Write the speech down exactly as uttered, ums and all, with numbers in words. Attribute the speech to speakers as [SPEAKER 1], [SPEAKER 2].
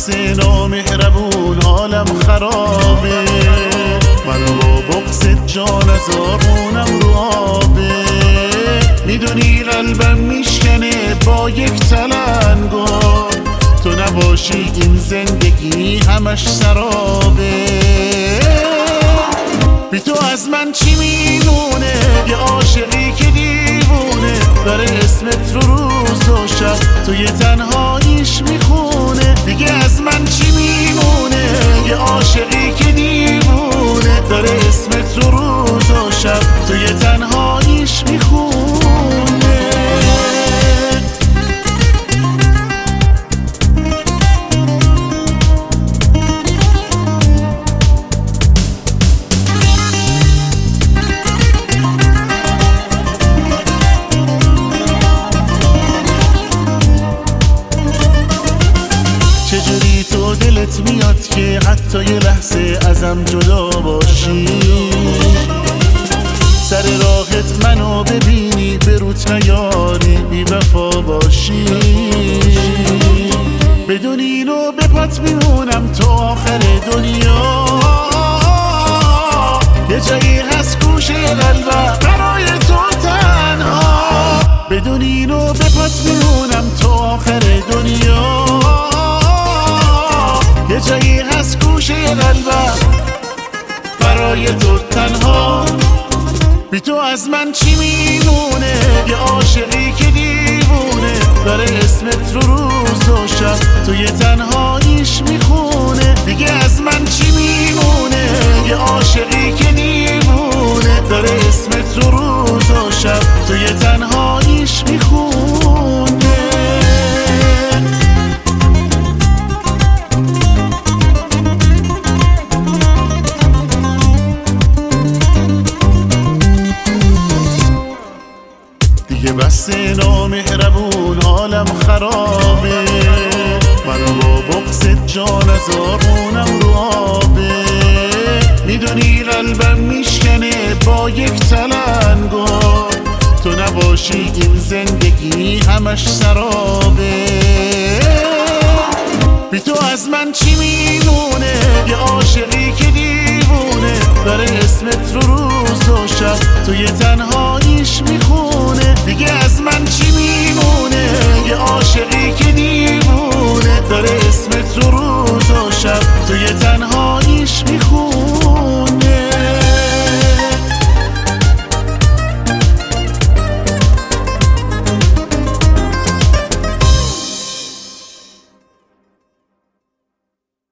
[SPEAKER 1] بس نامهربون حالم خرابه، منو با بغضت جان از آغونم رو آبه. میدونی قلبم میشکنه با یک تلنگار، تو نباشی این زندگی همش سرابه. بی تو از من چی میمونه؟ یه عاشقی که دیوونه داره اسمت رو روز و شب تو یه تنهاییش میخونه. دیگه از من چی میمونه؟ یه عاشقی که دیوونه داره اسمت رو روز و شب تو یه تنهاییش میخونه. چجوری تو دلت میاد که حتی یه لحظه ازم جدا باشی؟ سر راحت منو ببینی به روت نیاری بی وفا باشی. بدون اینو به پات میمونم تا آخر دنیا. یه جایی هست گوشه قلبم برای تو تنها. بدون اینو به پات میمونم تا آخر دنیا. یه جایی هست گوشه قلبم برای تو تنها. بی تو از من چی میمونه؟ یه عاشقی که دیوونه داره اسمت رو روز و شب تو یه تنهاییش میخونه. دیگه از من چی میمونه؟ یه عاشقی که دیوونه داره اسمت رو روز و شب تو یه تنهاییش میخونه. دیگه بس نامهربون حالم خرابه، منو با بغضت جان از آغونم رو آبه. میدونی قلبم میشکنه با یک تلنگار، تو نباشی این زندگی همش سرابه. بی تو از من چی میمونه؟ یه عاشقی که دیوونه داره اسمت رو روز و شب تو یه تنهاییش میخونه. دیگه از من